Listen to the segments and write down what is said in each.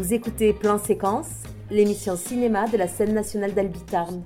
Vous écoutez Plan Séquence, l'émission cinéma de la scène nationale d'Albitarn.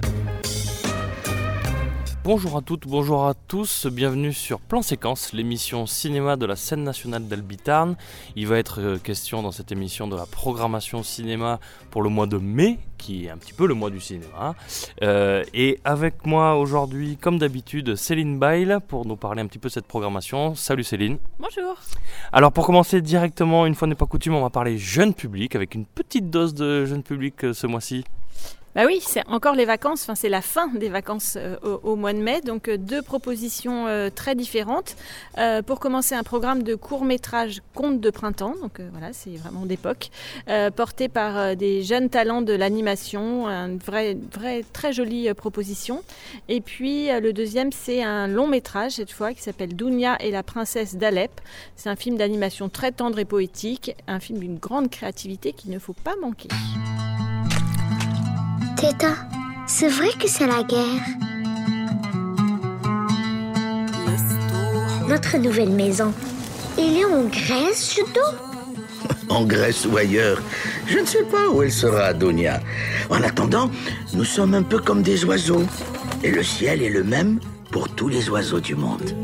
Bonjour à toutes, bonjour à tous, bienvenue sur Plan Séquence, l'émission cinéma de la scène nationale d'Albitarn. Il va être question dans cette émission de la programmation cinéma pour le mois de mai, qui est un petit peu le mois du cinéma. Et avec moi aujourd'hui, comme d'habitude, Céline Bail pour nous parler un petit peu de cette programmation. Salut Céline. Bonjour. Alors pour commencer directement, une fois n'est pas coutume, on va parler jeune public, avec une petite dose de jeune public ce mois-ci. Bah oui, c'est encore les vacances, c'est la fin des vacances au mois de mai, donc deux propositions très différentes. Pour commencer, un programme de court-métrage contes de printemps, donc voilà, c'est vraiment d'époque, porté par des jeunes talents de l'animation, une vraie très jolie proposition. Et puis le deuxième, c'est un long-métrage cette fois qui s'appelle Dounia et la princesse d'Alep. C'est un film d'animation très tendre et poétique, un film d'une grande créativité qu'il ne faut pas manquer. Teta, c'est vrai que c'est la guerre. Notre nouvelle maison, elle est en Grèce, Judo ? En Grèce ou ailleurs, je ne sais pas où elle sera, Dounia. En attendant, nous sommes un peu comme des oiseaux. Et le ciel est le même pour tous les oiseaux du monde.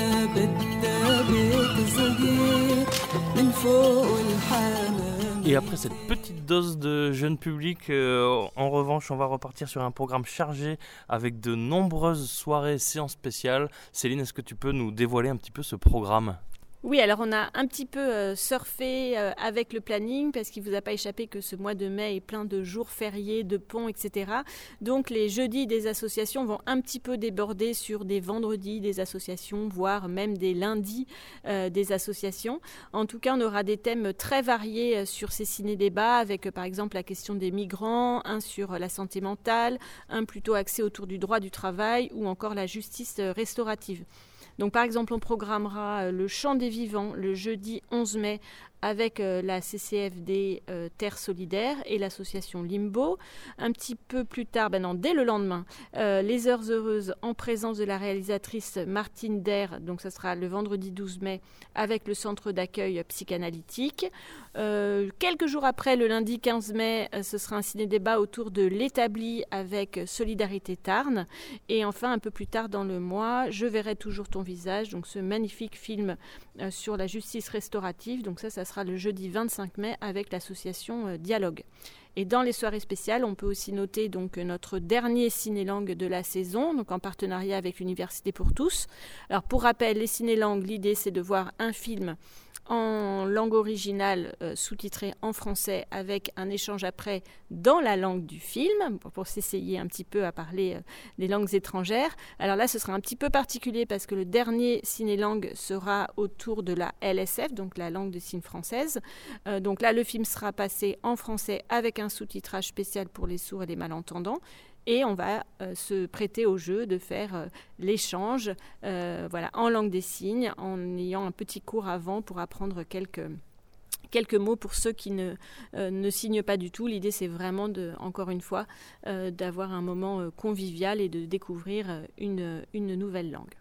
Et après cette petite dose de jeune public, en revanche, on va repartir sur un programme chargé avec de nombreuses soirées, séances spéciales. Céline, est-ce que tu peux nous dévoiler un petit peu ce programme ? Oui, alors on a un petit peu surfé avec le planning parce qu'il ne vous a pas échappé que ce mois de mai est plein de jours fériés, de ponts, etc. Donc les jeudis des associations vont un petit peu déborder sur des vendredis des associations, voire même des lundis des associations. En tout cas, on aura des thèmes très variés sur ces ciné-débats avec par exemple la question des migrants, un sur la santé mentale, un plutôt axé autour du droit du travail ou encore la justice restaurative. Donc par exemple, on programmera le Chant des Vivants le jeudi 11 mai avec la CCFD Terre Solidaire et l'association Limbo. Un petit peu plus tard, dès le lendemain, les Heures Heureuses en présence de la réalisatrice Martine Der, donc ça sera le vendredi 12 mai avec le centre d'accueil psychanalytique. Quelques jours après, le lundi 15 mai, ce sera un ciné-débat autour de l'établi avec Solidarité Tarn. Et enfin, un peu plus tard dans le mois, Je verrai toujours ton visage, donc ce magnifique film sur la justice restaurative. Donc ça sera le jeudi 25 mai avec l'association Dialogue. Et dans les soirées spéciales, on peut aussi noter donc notre dernier ciné-langue de la saison, donc en partenariat avec l'Université pour tous. Alors pour rappel, les ciné-langues, l'idée c'est de voir un film en langue originale sous-titré en français avec un échange après dans la langue du film pour s'essayer un petit peu à parler les langues étrangères. Alors là, ce sera un petit peu particulier parce que le dernier ciné-langue sera autour de la LSF, donc la langue de signes française. Donc là, le film sera passé en français avec un sous-titrage spécial pour les sourds et les malentendants. Et on va se prêter au jeu de faire l'échange en langue des signes, en ayant un petit cours avant pour apprendre quelques mots pour ceux qui ne signent pas du tout. L'idée, c'est vraiment, encore une fois, d'avoir un moment convivial et de découvrir une nouvelle langue.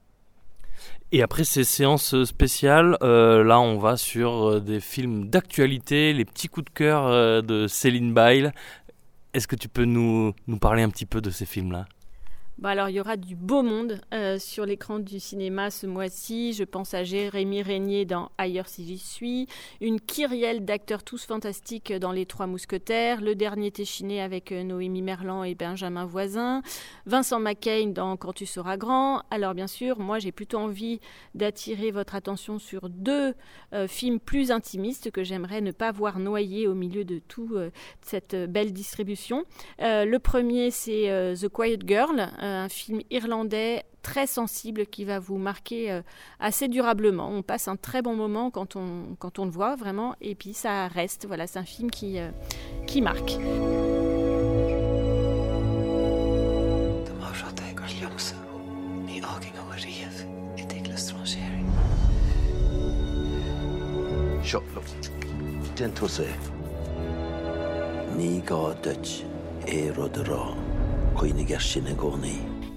Et après ces séances spéciales, là on va sur des films d'actualité, les petits coups de cœur de Céline Bail. Est-ce que tu peux nous parler un petit peu de ces films-là ? Alors, il y aura du beau monde sur l'écran du cinéma ce mois-ci. Je pense à Jérémy Régnier dans Ailleurs si j'y suis, une kyrielle d'acteurs tous fantastiques dans Les Trois Mousquetaires, Le Dernier Téchiné avec Noémie Merlan et Benjamin Voisin, Vincent McCain dans Quand tu seras grand. Alors, bien sûr, moi, j'ai plutôt envie d'attirer votre attention sur deux films plus intimistes que j'aimerais ne pas voir noyer au milieu de toute cette belle distribution. Le premier, c'est The Quiet Girl, un film irlandais très sensible qui va vous marquer assez durablement. On passe un très bon moment quand on le voit vraiment et puis ça reste. Voilà, c'est un film qui marque.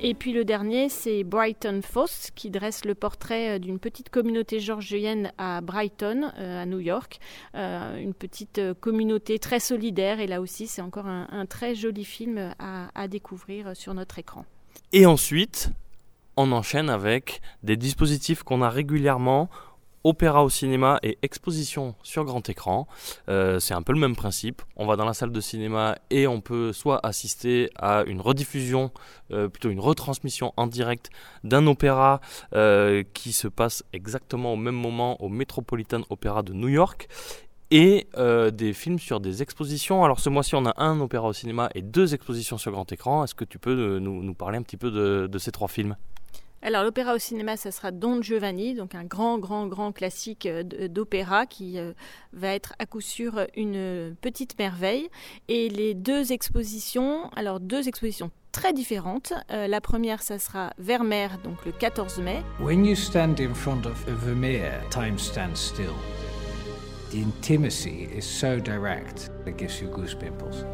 Et puis le dernier, c'est Brighton Falls, qui dresse le portrait d'une petite communauté georgienne à Brighton, à New York. Une petite communauté très solidaire. Et là aussi, c'est encore un très joli film à découvrir sur notre écran. Et ensuite, on enchaîne avec des dispositifs qu'on a régulièrement, opéra au cinéma et exposition sur grand écran. C'est un peu le même principe. On va dans la salle de cinéma et on peut soit assister à une rediffusion, plutôt une retransmission en direct d'un opéra qui se passe exactement au même moment au Metropolitan Opera de New York, et des films sur des expositions. Alors ce mois-ci, on a un opéra au cinéma et 2 expositions sur grand écran. Est-ce que tu peux nous parler un petit peu de ces 3 films ? Alors l'opéra au cinéma, ça sera Don Giovanni, donc un grand classique d'opéra qui va être à coup sûr une petite merveille. Et les 2 expositions très différentes. La première, ça sera Vermeer, donc le 14 mai. When you stand in front of Vermeer, time stands still. The intimacy is so direct, it gives you goose pimples.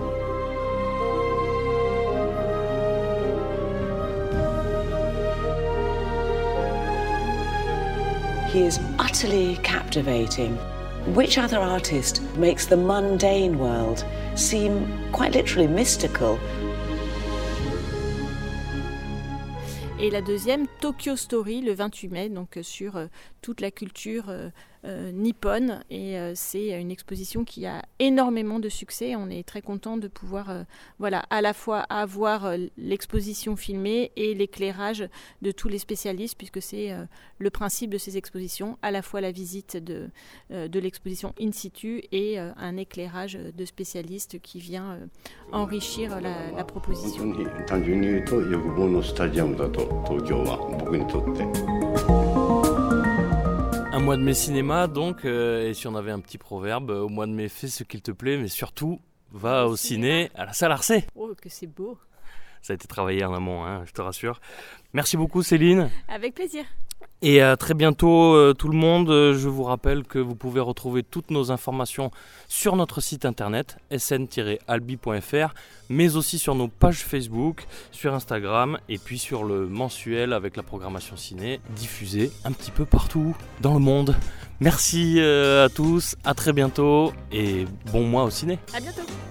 He is utterly captivating. Which other artist makes the mundane world seem quite literally mystical? Et la deuxième, Tokyo Story, le 28 mai, donc sur toute la culture nippone. Et c'est une exposition qui a énormément de succès. On est très content de pouvoir à la fois avoir l'exposition filmée et l'éclairage de tous les spécialistes, puisque c'est le principe de ces expositions, à la fois la visite de l'exposition in situ et un éclairage de spécialistes qui vient enrichir la proposition. Un mois de mai cinéma donc, et si on avait un petit proverbe, au mois de mai fais ce qu'il te plaît, mais surtout va au ciné à la salle Arcé. Oh que c'est beau. Ça a été travaillé en amont, je te rassure. Merci beaucoup Céline. Avec plaisir. Et à très bientôt tout le monde. Je vous rappelle que vous pouvez retrouver toutes nos informations sur notre site internet sn-albi.fr, mais aussi sur nos pages Facebook, sur Instagram et puis sur le mensuel avec la programmation ciné diffusée un petit peu partout dans le monde. Merci à tous, à très bientôt et bon mois au ciné. À bientôt.